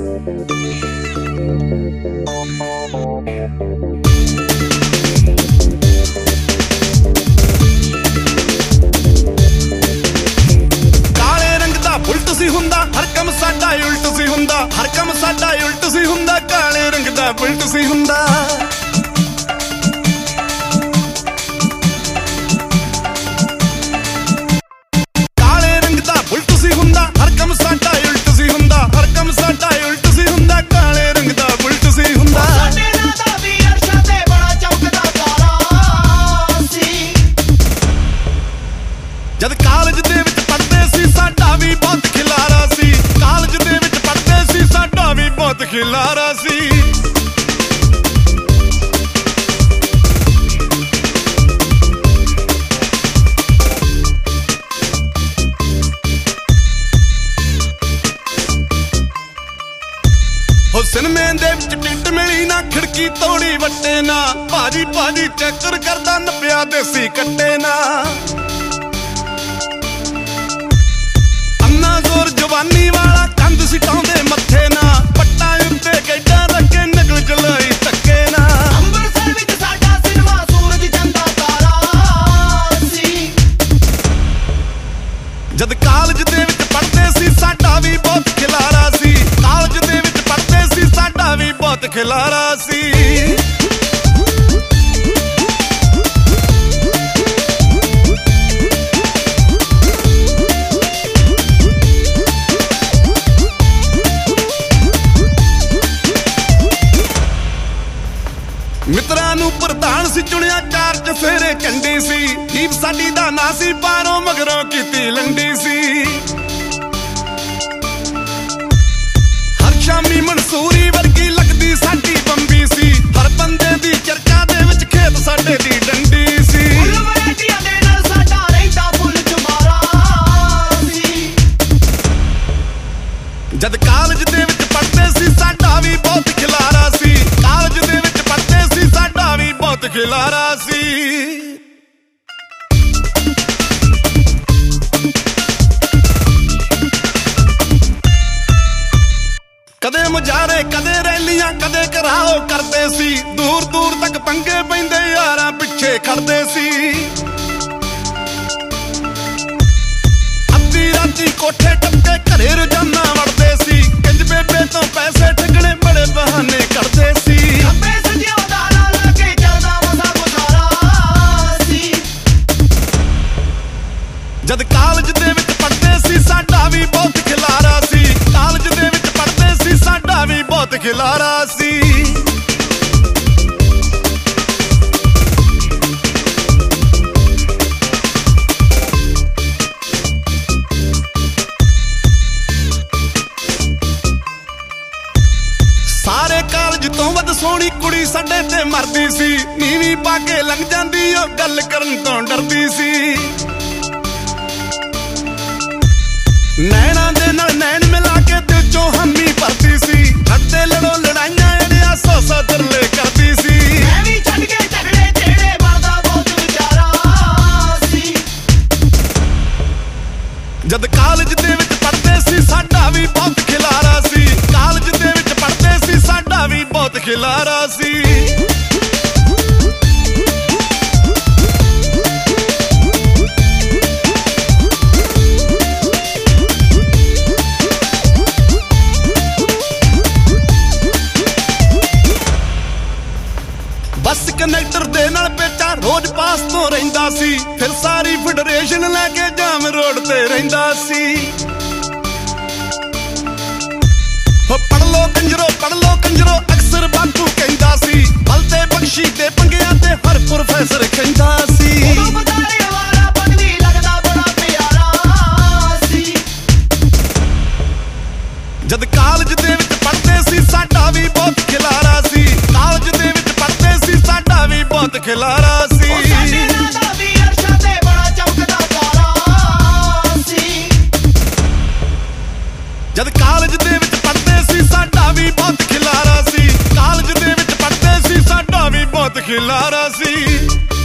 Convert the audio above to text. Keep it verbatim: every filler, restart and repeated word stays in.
हर कम साडा उल्ट सी हुंदा, हर कम साडा उल्ट सी हुंदा, काले रंग दा बुलट सी हुंदा। काले रंग दा बुलट सी हुंदा, हर कम साडा उल्ट सी हुंदा, हर कम साडा उल्ट सी हुंदा, काले रंग दा बुलट सी हुंदा। जद कालज दे विच पढ़दे सी साडा भी बहुत खिलारा सी, कालज दे विच पढ़दे सी साडा भी बहुत खिलारा सी। हो सिनेमे दे विच टिकट मिली ना, खिड़की तोड़ी वट्टे ना, भाजी भाजी चक्कर करदा नप्पिया देसी कट्टे ना। जोर जवानी वाला कंध सिटाउंदे मत्थे ना, पट्टा उत्ते गैडा रखे नगल चलाई धक्के ना। अंबरसर विच साडा सिनेमा सूरज चंदा तारा सी। जद कालज दे विच पढ़दे सी साडा भी बहुत खिलारा सी, कालज दे विच पढ़दे सी साडा भी बहुत खिलारा सी। मित्रां नूं प्रधान सी चुनिया, चार चफेरे कंडी सी, जीप साडी दा ना सी, पारों मगरों कीती लंडी सी। हर शामी मंसूरी वर्गी लगदी साडी बंबी सी, हर बंदे दी चरचा दे विच खेत साडे दी डंडी सी। जद कालज दे विच पढ़दे सी साडा भी बहुत खिलारा सी, कालज दे विच पढ़दे सी साडा भी बहुत खिलारा सी। कदे मुजारे कदे रैलियां कदे कराओ करदे सी, दूर दूर तक पंगे पैंदे यारां पिछे खड़दे सी। अद्धी राती कोठे टपके घरे रोजाना वड़दे सी, कंज बेबे तो पैसे ठगने बड़े बहाने करदे सी। जद कालज दे विच पढ़दे सी साडा भी बहुत खिलारा सी, कालज दे विच पढ़दे सी साडा भी बहुत खिलारा सी। सारे कालज तो वध सोहनी कुड़ी साडे ते मरदी सी, नीवी पा के लंघ जांदी ओ गल करन तो डरदी सी। नैना दे नाल नैन मिला के दिल चों हामी भरदी सी, हटदे लड़ो लड़ाइयां एड़ियां सौ सौ तरले करदी सी। मैं भी छड्ड के झगड़े जेड़े बनदा बहुत विचारा सी। जद कालज दे विच पढ़दे सी साडा भी बहुत खिलारा सी, कालज दे विच पढ़दे सी साडा भी बहुत खिलारा सी। बस कनैक्टर दे नाल पेचा रोज पास तो रहिंदा सी, फिर सारी फेडरेशन लैके जाम रोड ते रहिंदा सी। पढ़ लो कंजरो पढ़ लो कंजरो अक्सर बापू कहंदा सी, बलते बख्शी दे पंगियां ते हर प्रोफेसर कहंदा सी। जद कालज दे विच पढ़दे सी साडा भी बहुत खिलारा सी, कालज दे विच पढ़दे सी साडा भी बहुत खिलारा सी। जद कालज दे विच पढ़दे सी साडा भी बहुत खिलारा सी, कालज दे विच पढ़दे सी साडा भी बहुत खिलारा सी।